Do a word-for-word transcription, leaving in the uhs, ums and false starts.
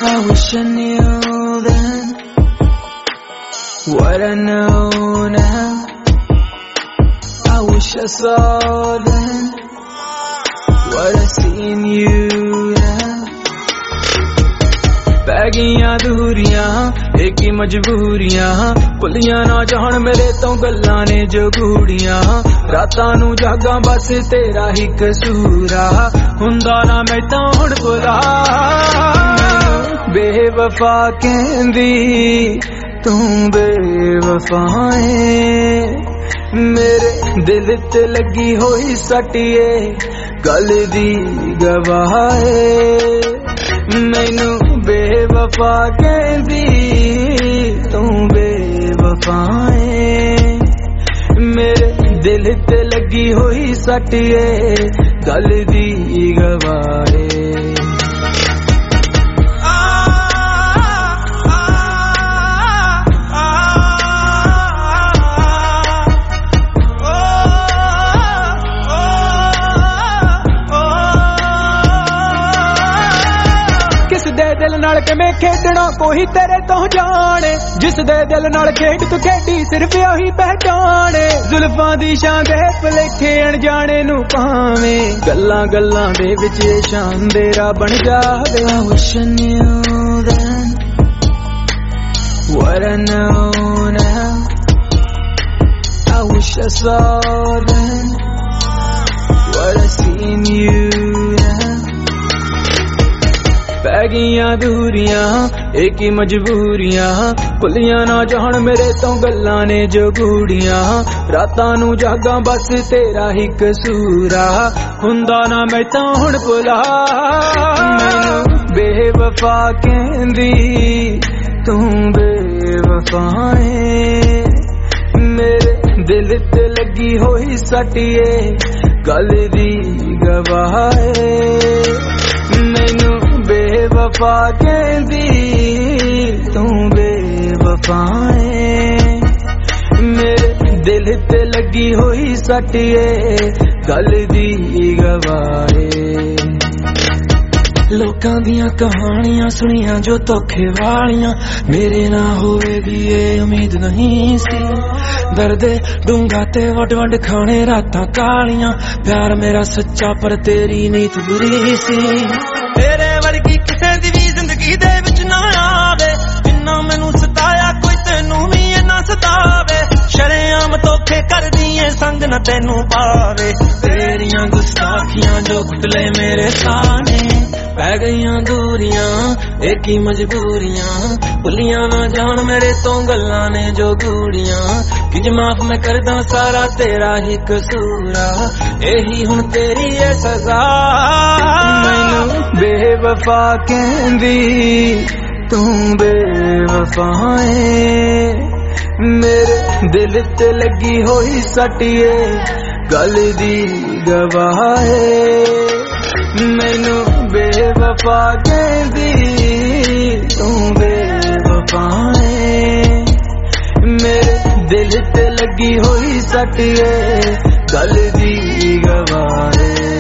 I wish I knew then what I know now. I wish I saw then what I see in you now. पै गईयां दूरियां एक ही मजबूरियां भुलियां ना जान मेरे तो गल्लां ने जो गूड़ियां रातां नू जागां बस तेरा ही कसूरा हुंदा ना मैं तां हुण भुला बेवफा कहंदी तू बेवफाए मेरे दिल ते लगी होई सटिए गल दी गवाए मैनू बेवफा कहंदी तू बेवफाए मेरे दिल ते लगी होई सटिए गल दी गवाए दिल नाल किवें खेडना कोई तेरे तो जाने जिस दे दिल नाल खेड तू खेडी सिर्फ ओही पहचाने जुल्फां दी शां दे भुलेखे अणजाणे नू पावें गल्लां गल्लां दे विच शान तेरा बन जावे I wish I knew then what I know now. I wish I saw then what I see in you now. पै गईयां दूरियां एक ही मजबूरियां भुलियां ना जान मेरे तो गल्लां ने जो गूड़ियां रातां नू जागां बस तेरा ही कसूरा हुंदा ना मैं तां हुण भुला मैनू बेवफा कहंदी तू बेवफाए मेरे दिल ते लगी होई सटिए गल दी गवाए मैनू बेवफा कहंदी तू बेवफाए मेरे दिल ते लगी होई सटिए गल दी गवाए लोकां दियां कहानियां सुनियां जो धोखे वालियां मेरे ना होवेगी ये उम्मीद नहीं सी दर्दे डूंगा ते वड वड खाने रातां कालियां प्यार मेरा सच्चा पर तेरी नीत बुरी सी तेरे वर्गी किसे दी भी जिंदगी दे विच ना आवे जिन्ना मैनू सताया कोई तेनू भी इन्ना सतावे शरेआम धोखे करदी ऐ संग न तेनू पावे तेरियां गुस्ताखियां जो कुटले मेरे साने पै गईयां दूरियां एक ही मजबूरियां भुलियां ना जान मेरे तो गल्लां ने जो गूड़ियां किज माफ मैं करदा सारा तेरा ही कसूरा यही हुण तेरी है सजा मैनू बेवफा कहंदी तू बेवफाए मेरे दिल ते लगी होई सटिए गल दी गवाए मैनू बेवफा कहंदी तू बेवफाए मेरे दिल ते लगी होई सटिए गल दी गवाए।